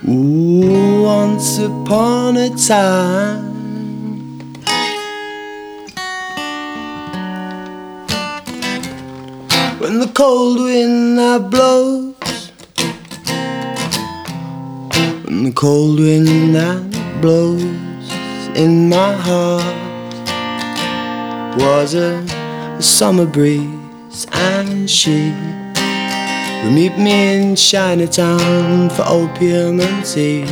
Ooh, once upon a time, when the cold wind that blows, when the cold wind that blows in my heart was a summer breeze, and she would meet me in Chinatown for opium and tea.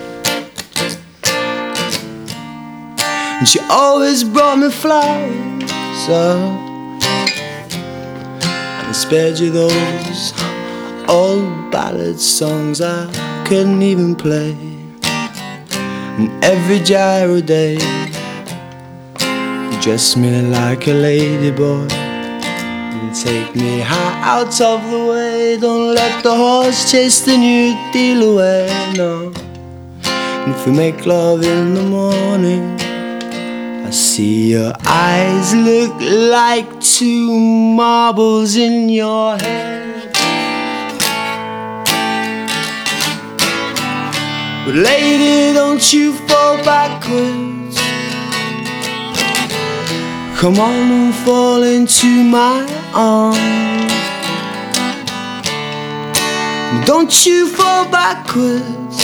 And she always brought me flowers, and I spared you those old ballad songs I couldn't even play. And every gyro day you dressed me like a ladyboy and take me high out of the way. Don't let the horse chase the new deal away, no. And if we make love in the morning, I see your eyes look like two marbles in your head. But lady, don't you fall backwards. Come on and fall into my arms. Don't you fall backwards.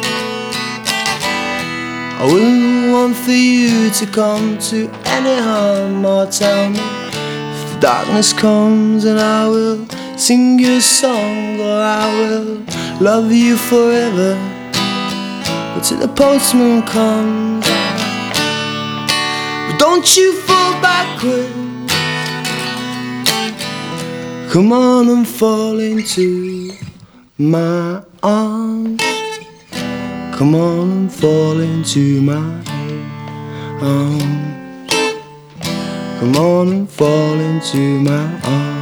I wouldn't want for you to come to any harm. Or tell me if the darkness comes, and I will sing you a song, or I will love you forever. But till the postman comes, but don't you fall backwards. Come on and fall into my arms. Come on and fall into my arms. Come on and fall into my arms.